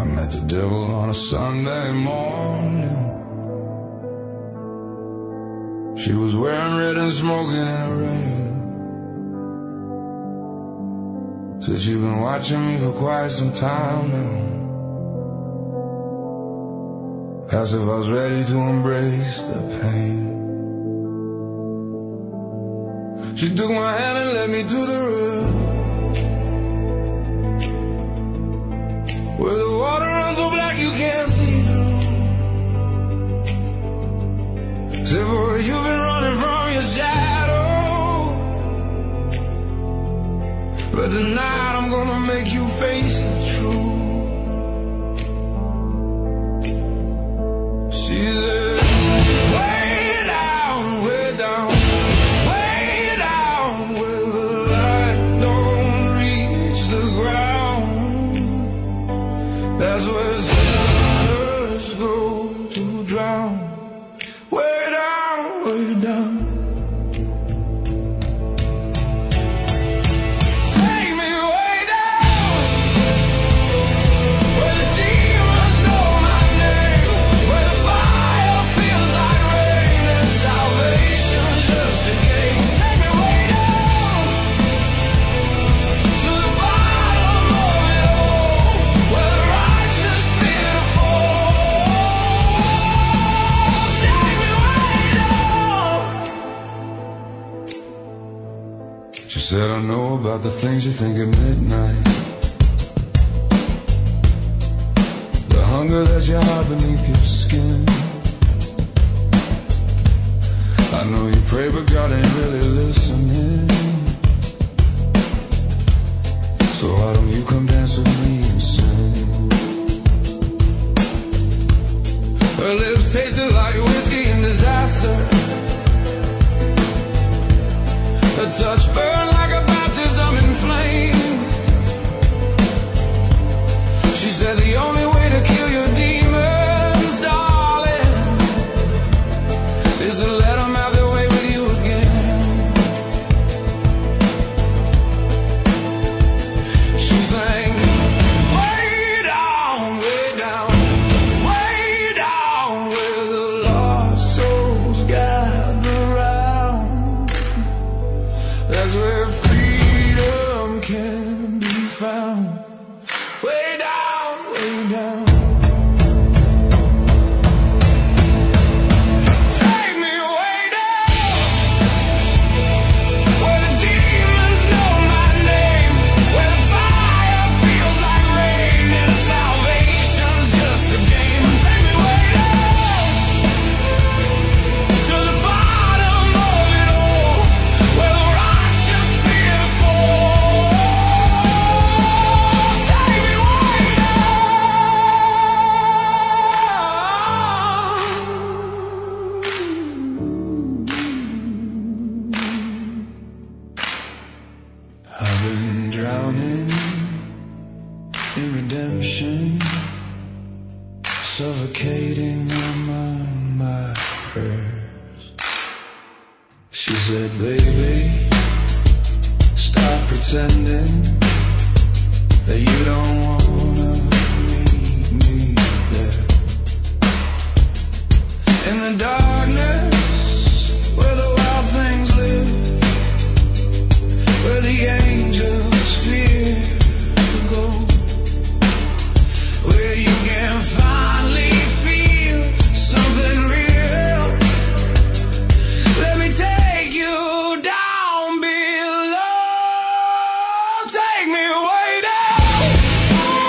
I met the devil on a Sunday morning. She was wearing red and smoking in the rain. Said she'd been watching me for quite some time now. Asked if I was ready to embrace the pain. She took my hand and led me to the river, where the water runs so black you can't see through. Said, boy, you've been running from your shadow, but tonight I'm gonna make you face the truth. She said, way down, way down, way down, where the light don't reach the ground. That's where sinners go to drown. Way down, way down. Take me way down, where the demons know my name, where the fire feels like rain and salvation's just a game. Take me way down, to the bottom of it all, where the righteous fear to fall. Take me way down. She said, I know about the things you think at midnight, the hunger that you hide beneath your skin. I know you pray, but God ain't really listening. So why don't you come dance with me and sing? Her lips tasted like whiskey and disaster. Her touch burned like a baptism in flame. She said the only way to kill your demons, darling, is to let them have their way with you again. She sang, way down, way down, way down, where the lost souls gather round. That's where freedom can be found. Way down, way down. Take me way down, where the demons know my name, where the fire feels like rain and salvation's just a game. Take me way down, to the bottom of it all, where the righteous fear to fall. Take me way down. I've been drowning in redemption, suffocating on my prayers. She said, baby, stop pretending that you don't wanna meet me there. In the darkness, where the wild things live, where the angels fear to go, where you can finally feel something real. Let me take you down below. Take me way down.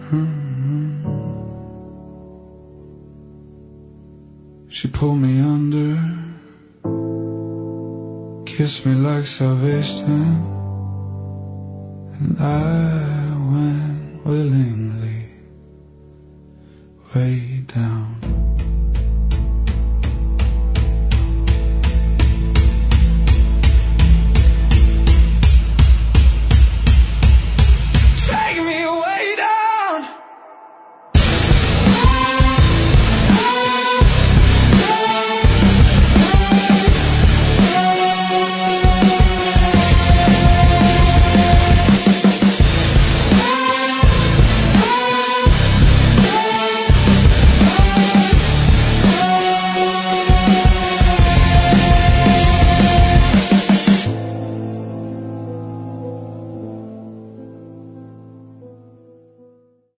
She pulled me under, kissed me like salvation, and I